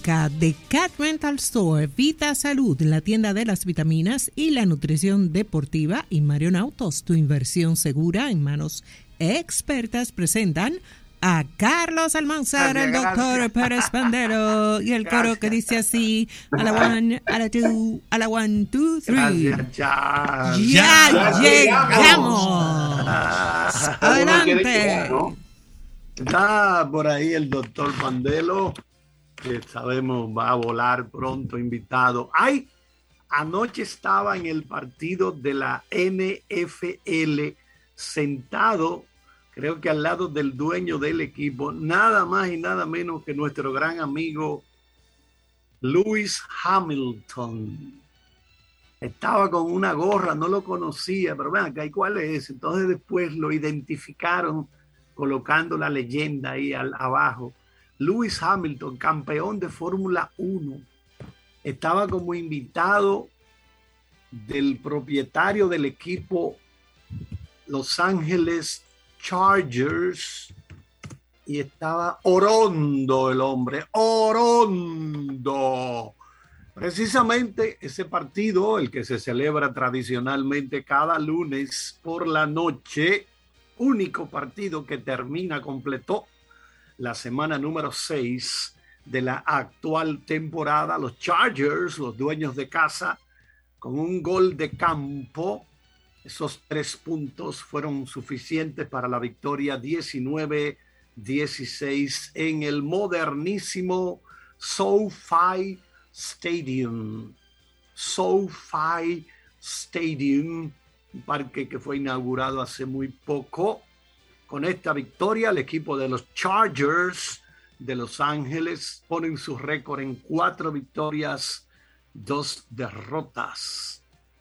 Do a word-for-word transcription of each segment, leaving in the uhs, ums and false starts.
música de Cat Rental Store, Vita Salud, la tienda de las vitaminas y la nutrición deportiva, y Marion Autos, tu inversión segura en manos expertas, presentan a Carlos Almanzar, el doctor Pérez Pandelo, y el gracias. Coro que dice así: a la one, a la two, a la one, two, three. Gracias, ya, ya, ya llegamos. Adelante. Está por ahí el doctor Pandelo, que sabemos va a volar pronto, invitado. Ay, anoche estaba en el partido de la N F L, sentado, creo que al lado del dueño del equipo, nada más y nada menos que nuestro gran amigo Lewis Hamilton. Estaba con una gorra, no lo conocía, pero ven acá, ¿y cuál es? Entonces después lo identificaron colocando la leyenda ahí al, abajo. Lewis Hamilton, campeón de Fórmula uno, estaba como invitado del propietario del equipo Los Ángeles Chargers, y estaba orondo el hombre, orondo. Precisamente ese partido, el que se celebra tradicionalmente cada lunes por la noche, único partido que termina, completó la semana número seis de la actual temporada. Los Chargers, los dueños de casa, con un gol de campo, esos tres puntos fueron suficientes para la victoria diecinueve dieciséis en el modernísimo SoFi Stadium. SoFi Stadium, un parque que fue inaugurado hace muy poco. Con esta victoria, el equipo de los Chargers de Los Ángeles ponen su récord en cuatro victorias, dos derrotas.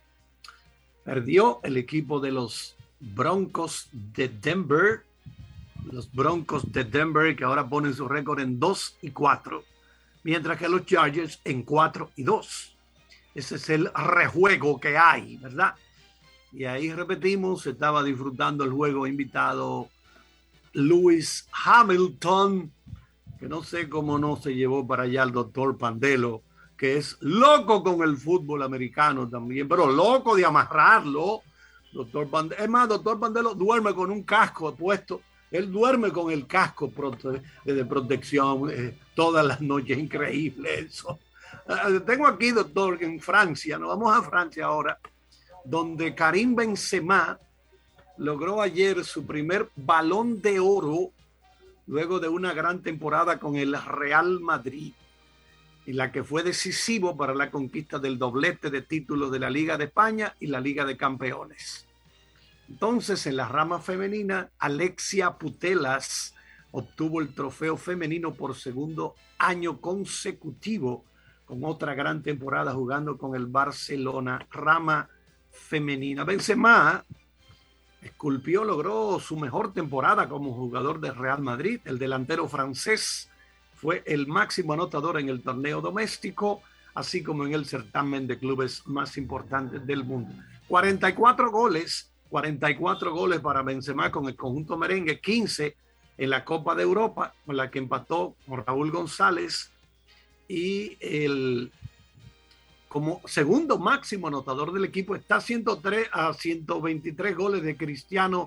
Perdió el equipo de los Broncos de Denver, los Broncos de Denver, que ahora ponen su récord en dos y cuatro, mientras que los Chargers en cuatro y dos. Ese es el rejuego que hay, ¿verdad? Y ahí repetimos, estaba disfrutando el juego invitado Lewis Hamilton, que no sé cómo no se llevó para allá el doctor Pandelo, que es loco con el fútbol americano también, pero loco de amarrarlo. Doctor Pandelo, es más, doctor Pandelo duerme con un casco puesto, él duerme con el casco de protección eh, todas las noches, increíble eso. Uh, tengo aquí, doctor, en Francia, nos vamos a Francia ahora, donde Karim Benzema logró ayer su primer Balón de Oro luego de una gran temporada con el Real Madrid, y la que fue decisivo para la conquista del doblete de títulos de la Liga de España y la Liga de Campeones. Entonces, en la rama femenina, Alexia Putellas obtuvo el trofeo femenino por segundo año consecutivo, con otra gran temporada jugando con el Barcelona, rama femenina. Benzema esculpió, logró su mejor temporada como jugador de Real Madrid. El delantero francés fue el máximo anotador en el torneo doméstico, así como en el certamen de clubes más importantes del mundo. cuarenta y cuatro goles, cuarenta y cuatro goles para Benzema con el conjunto merengue, quince en la Copa de Europa, con la que empató con Raúl González, y el como segundo máximo anotador del equipo está ciento tres a ciento veintitrés goles de Cristiano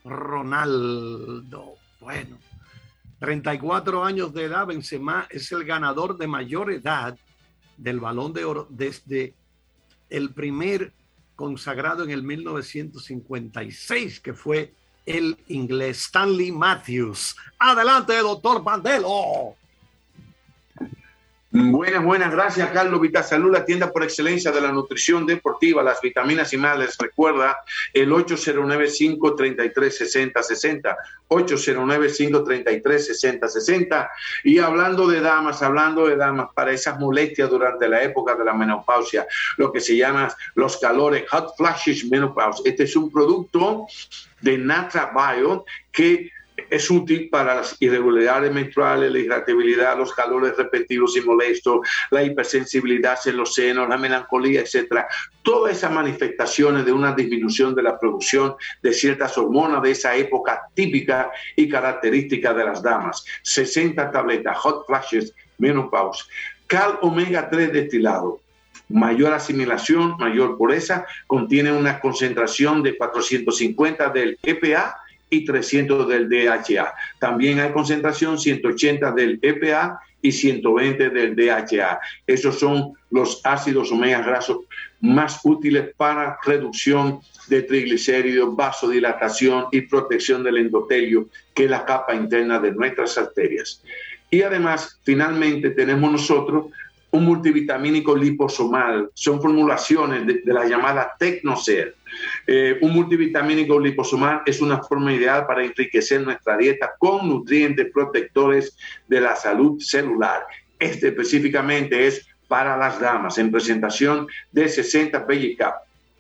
Ronaldo. Bueno, treinta y cuatro años de edad, Benzema es el ganador de mayor edad del Balón de Oro desde el primer consagrado en el mil novecientos cincuenta y seis, que fue el inglés Stanley Matthews. Adelante, doctor Pandelo. Buenas, buenas, gracias Carlos. Vitasalud, la tienda por excelencia de la nutrición deportiva, las vitaminas y más. Les recuerda el ocho cero nueve, cinco tres tres, seis cero seis cero, ocho cero nueve, cinco tres tres, seis cero seis cero. Y hablando de damas, hablando de damas, para esas molestias durante la época de la menopausia, lo que se llama los calores, hot flashes menopause. Este es un producto de Natra Bio que es útil para las irregularidades menstruales, la irritabilidad, los calores repetidos y molestos, la hipersensibilidad en los senos, la melancolía, etcétera. Todas esas manifestaciones de una disminución de la producción de ciertas hormonas de esa época típica y característica de las damas. sesenta tabletas, Hot Flashes Menopause. Cal omega tres destilado. Mayor asimilación, mayor pureza, contiene una concentración de cuatrocientos cincuenta del E P A y trescientos del D H A. También hay concentración ciento ochenta del E P A y ciento veinte del D H A. Esos son los ácidos omega grasos más útiles para reducción de triglicéridos, vasodilatación y protección del endotelio, que es la capa interna de nuestras arterias. Y además, finalmente, tenemos nosotros un multivitamínico liposomal. Son formulaciones de, de la llamada Tecnocer. Eh, un multivitamínico liposomal es una forma ideal para enriquecer nuestra dieta con nutrientes protectores de la salud celular. Este específicamente es para las damas en presentación de sesenta Bellicap.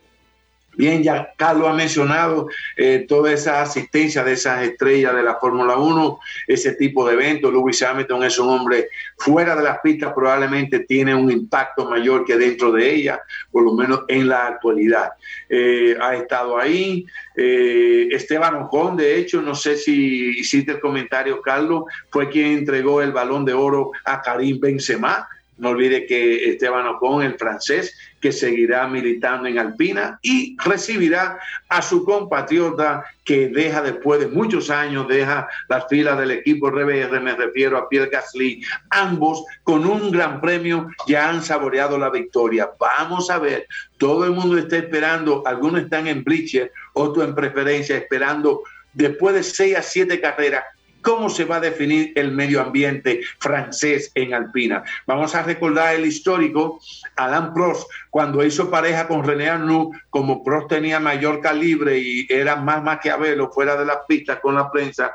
Bien, ya Carlos ha mencionado eh, toda esa asistencia de esas estrellas de la Fórmula uno, ese tipo de eventos. Lewis Hamilton es un hombre fuera de las pistas, probablemente tiene un impacto mayor que dentro de ella, por lo menos en la actualidad. Eh, ha estado ahí. Eh, Esteban Ocon, de hecho, no sé si hiciste el comentario, Carlos, fue quien entregó el Balón de Oro a Karim Benzema. No olvide que Esteban Ocon, el francés, que seguirá militando en Alpina y recibirá a su compatriota que deja después de muchos años, deja las filas del equipo R B R, me refiero a Pierre Gasly. Ambos con un gran premio ya han saboreado la victoria. Vamos a ver, todo el mundo está esperando, algunos están en bleacher, otros en preferencia, esperando después de seis a siete carreras, ¿cómo se va a definir el medio ambiente francés en Alpina? Vamos a recordar el histórico Alain Prost, cuando hizo pareja con René Arnoux, como Prost tenía mayor calibre y era más maquiavelo fuera de las pistas con la prensa,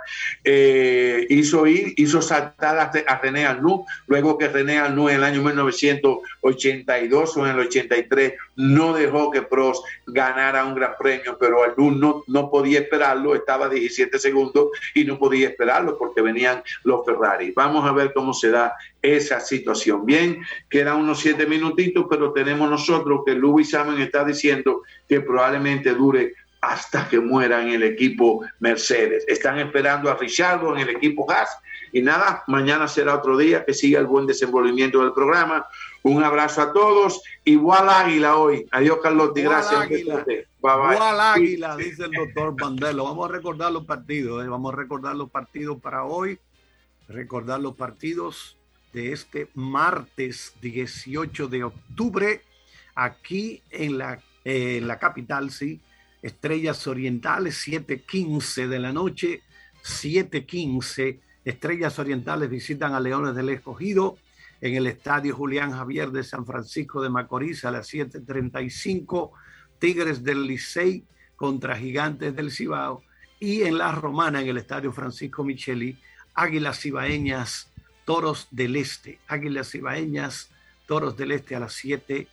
eh, hizo ir, hizo saltar a, a René Arnoux, luego que René Arnoux en el año mil novecientos ochenta y dos o en el ochenta y tres no dejó que Prost ganara un gran premio, pero Arnoux no, no podía esperarlo, estaba a diecisiete segundos y no podía esperarlo porque venían los Ferrari. Vamos a ver cómo se da esa situación. Bien, quedan unos siete minutitos, pero tenemos nosotros que Lewis Hamilton está diciendo que probablemente dure hasta que muera en el equipo Mercedes. Están esperando a Richardo en el equipo Haas. Y nada, mañana será otro día. Que siga el buen desenvolvimiento del programa. Un abrazo a todos. Igual Águila hoy. Adiós, Carlotti. Gracias. Águila. Bye, bye. Igual Águila, dice el doctor Bandelo. Vamos a recordar los partidos. ¿eh? Vamos a recordar los partidos para hoy. Recordar los partidos de este martes dieciocho de octubre. Aquí en la, eh, en la capital, sí. Estrellas Orientales, siete quince de la noche. siete quince. Estrellas Orientales visitan a Leones del Escogido en el Estadio Julián Javier de San Francisco de Macorís a las siete treinta y cinco. Tigres del Licey contra Gigantes del Cibao. Y en La Romana, en el Estadio Francisco Micheli, Águilas Cibaeñas, Toros del Este. Águilas Cibaeñas, Toros del Este a las siete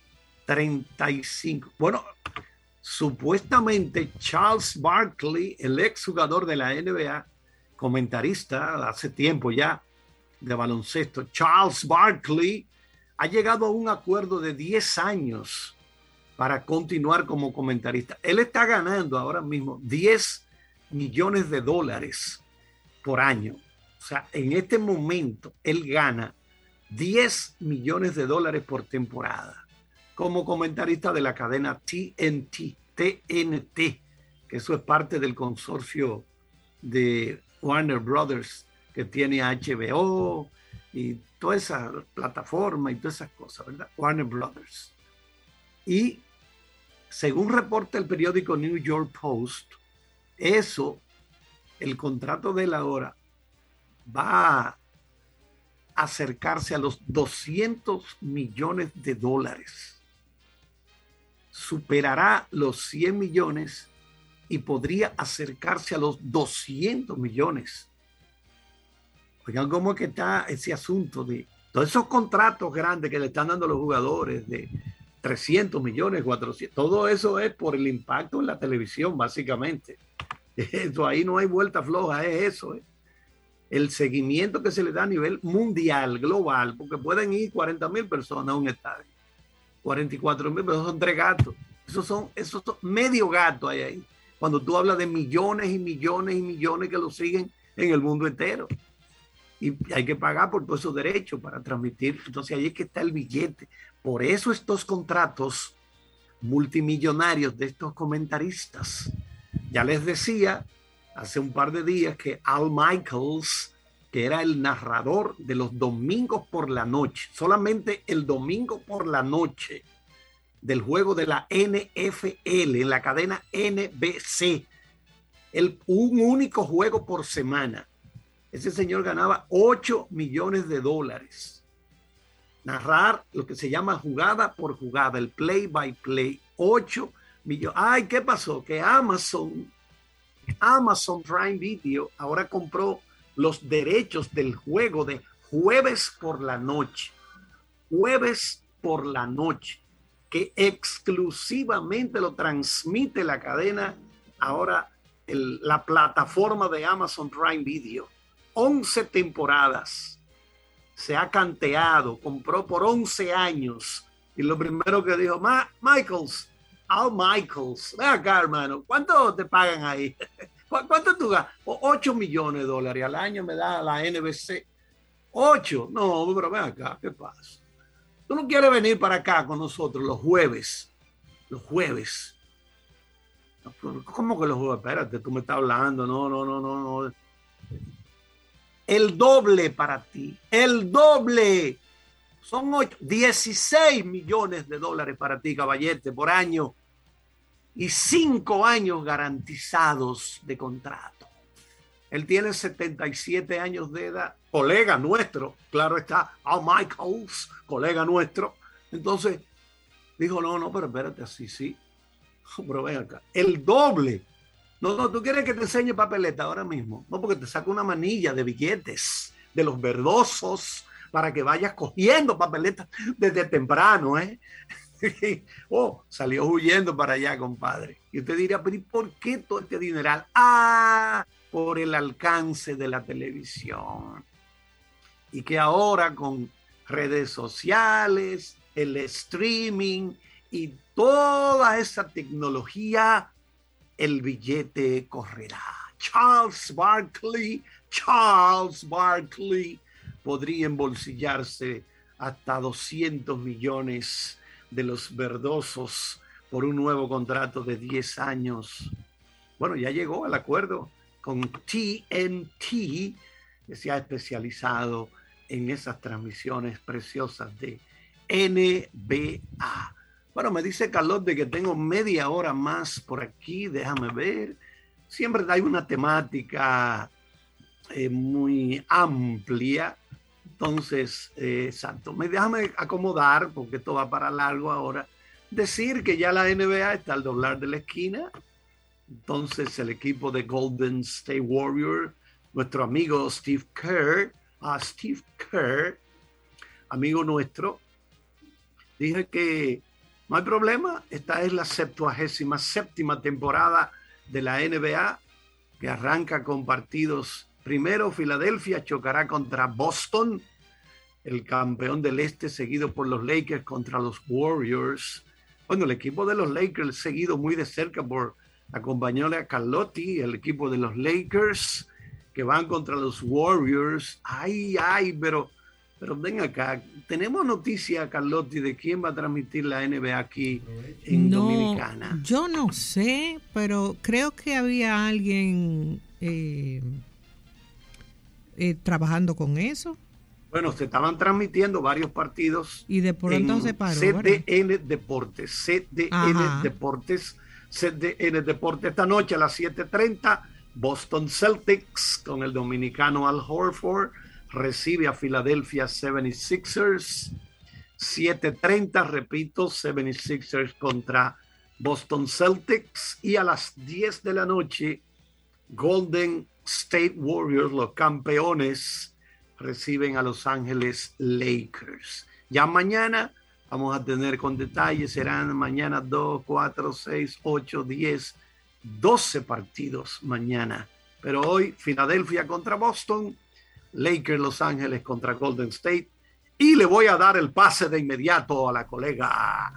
treinta y cinco. Bueno, supuestamente Charles Barkley, el exjugador de la N B A, comentarista hace tiempo ya de baloncesto, Charles Barkley ha llegado a un acuerdo de diez años para continuar como comentarista. Él está ganando ahora mismo diez millones de dólares por año. O sea, en este momento él gana diez millones de dólares por temporada como comentarista de la cadena T N T, T N T, que eso es parte del consorcio de Warner Brothers, que tiene H B O y toda esa plataforma y todas esas cosas, ¿verdad? Warner Brothers. Y según reporta el periódico New York Post, eso, el contrato de él ahora va a acercarse a los doscientos millones de dólares. Superará los cien millones y podría acercarse a los doscientos millones. Oigan cómo es que está ese asunto de todos esos contratos grandes que le están dando a los jugadores de trescientos millones, cuatrocientos. Todo eso es por el impacto en la televisión, básicamente. Eso ahí no hay vuelta floja, es eso. ¿eh? El seguimiento que se le da a nivel mundial, global, porque pueden ir cuarenta mil personas a un estadio. cuarenta y cuatro mil, pero esos son tres gatos. Esos son, esos son medio gato hay ahí. Cuando tú hablas de millones y millones y millones que lo siguen en el mundo entero. y hay que pagar por todos esos derechos para transmitir. Entonces ahí es que está el billete. Por eso estos contratos multimillonarios de estos comentaristas. Ya les decía hace un par de días que Al Michaels, que era el narrador de los domingos por la noche, solamente el domingo por la noche del juego de la N F L en la cadena N B C, el, un único juego por semana. Ese señor ganaba ocho millones de dólares. Narrar lo que se llama jugada por jugada, el play by play, ocho millones. Ay, ¿qué pasó? Que Amazon, Amazon Prime Video ahora compró los derechos del juego de jueves por la noche. Jueves por la noche, que exclusivamente lo transmite la cadena, ahora el, la plataforma de Amazon Prime Video. once temporadas, se ha canteado, compró por once años, y lo primero que dijo, Ma Michaels, Al Michaels, ven acá, hermano, ¿cuánto te pagan ahí? ¿Cuánto tú ganas? ocho millones de dólares al año me da la N B C. ocho, no, pero ven acá, ¿qué pasa? Tú no quieres venir para acá con nosotros los jueves, los jueves. ¿Cómo que los jueves? Espérate, tú me estás hablando, no, no, no, no, no. El doble para ti, el doble. Son ocho, dieciséis millones de dólares para ti, caballete, por año. Y cinco años garantizados de contrato. Él tiene setenta y siete años de edad, colega nuestro, claro está, Al Michaels, colega nuestro. Entonces dijo, no, no, pero espérate, así, sí. Pero ven acá, el doble. No, no, tú quieres que te enseñe papeleta ahora mismo. No, porque te saco una manilla de billetes, de los verdosos, para que vayas cogiendo papeletas desde temprano, ¿eh? Oh, salió huyendo para allá, compadre. Y usted dirá, pero ¿y por qué todo este dineral? Ah, por el alcance de la televisión. Y que ahora con redes sociales, el streaming y toda esa tecnología, el billete correrá. Charles Barkley, Charles Barkley podría embolsillarse hasta doscientos millones de los verdosos por un nuevo contrato de diez años. Bueno, ya llegó al acuerdo con T N T, que se ha especializado en esas transmisiones preciosas de N B A. Bueno, me dice Carlos de que tengo media hora más por aquí, déjame ver. Siempre hay una temática eh, muy amplia, entonces, eh, exacto. Me, déjame acomodar, porque esto va para largo ahora. Decir que ya la N B A está al doblar de la esquina, entonces el equipo de Golden State Warriors, nuestro amigo Steve Kerr, a Steve Kerr, amigo nuestro, dije que no hay problema, esta es la septuagésima séptima temporada de la N B A, que arranca con partidos. Primero, Filadelfia chocará contra Boston, el campeón del este, seguido por los Lakers contra los Warriors. Bueno, el equipo de los Lakers seguido muy de cerca por acompañarle a Carlotti, el equipo de los Lakers, que van contra los Warriors. Ay, ay, pero... Pero ven acá, tenemos noticia, Carlotti, de quién va a transmitir la N B A aquí en no, Dominicana. Yo no sé, pero creo que había alguien eh, eh, trabajando con eso. Bueno, se estaban transmitiendo varios partidos. Y de pronto se paró. C D N ¿verdad? Deportes, C D N Ajá. Deportes, C D N Deportes. Esta noche a las siete treinta, Boston Celtics con el dominicano Al Horford recibe a Philadelphia setenta y seis ers. siete treinta, repito, setenta y seis ers contra Boston Celtics. Y a las diez de la noche, Golden State Warriors, los campeones, reciben a Los Ángeles Lakers. Ya mañana vamos a tener con detalles, serán mañana dos, cuatro, seis, ocho, diez, doce partidos mañana. Pero hoy, Filadelfia contra Boston, Lakers Los Ángeles contra Golden State. Y le voy a dar el pase de inmediato a la colega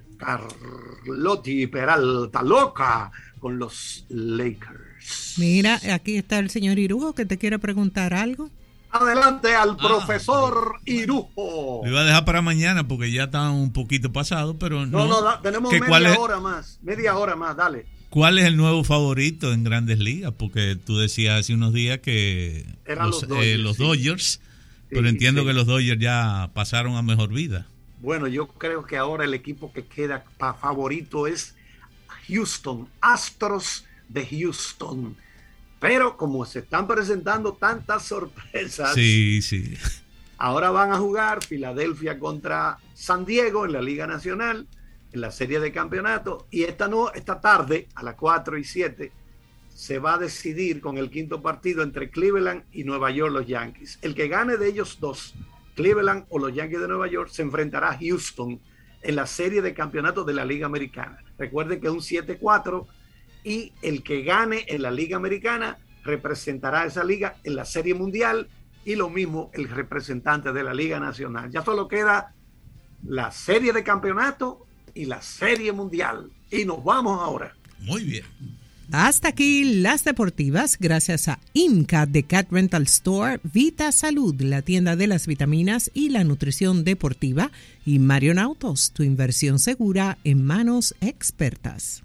Carlotti Peralta, loca con los Lakers. Mira, aquí está el señor Irujo que te quiere preguntar algo. Adelante al Ah, profesor Irujo. Lo iba a dejar para mañana porque ya está un poquito pasado, pero no. No, no, da, tenemos ¿Qué, media cuál es, hora más. Media hora más, dale. ¿Cuál es el nuevo favorito en Grandes Ligas? Porque tú decías hace unos días que Eran los, los Dodgers, eh, los sí. Dodgers, pero Sí, entiendo sí. que los Dodgers ya pasaron a mejor vida. Bueno, yo creo que ahora el equipo que queda pa favorito es Houston, Astros de Houston. Pero como se están presentando tantas sorpresas, Sí, sí. ahora van a jugar Filadelfia contra San Diego en la Liga Nacional, en la serie de campeonato, y esta, no, esta tarde a las cuatro y siete se va a decidir con el quinto partido entre Cleveland y Nueva York, los Yankees. El que gane de ellos dos, Cleveland o los Yankees de Nueva York, se enfrentará a Houston en la serie de campeonato de la Liga Americana. Recuerden que es un siete cuatro y el que gane en la Liga Americana representará a esa liga en la Serie Mundial y lo mismo el representante de la Liga Nacional. Ya solo queda la serie de campeonato y la Serie Mundial. Y nos vamos ahora. Muy bien. Hasta aquí las deportivas, gracias a IMCA de Cat Rental Store, Vita Salud, la tienda de las vitaminas y la nutrición deportiva, y Marion Autos, tu inversión segura en manos expertas.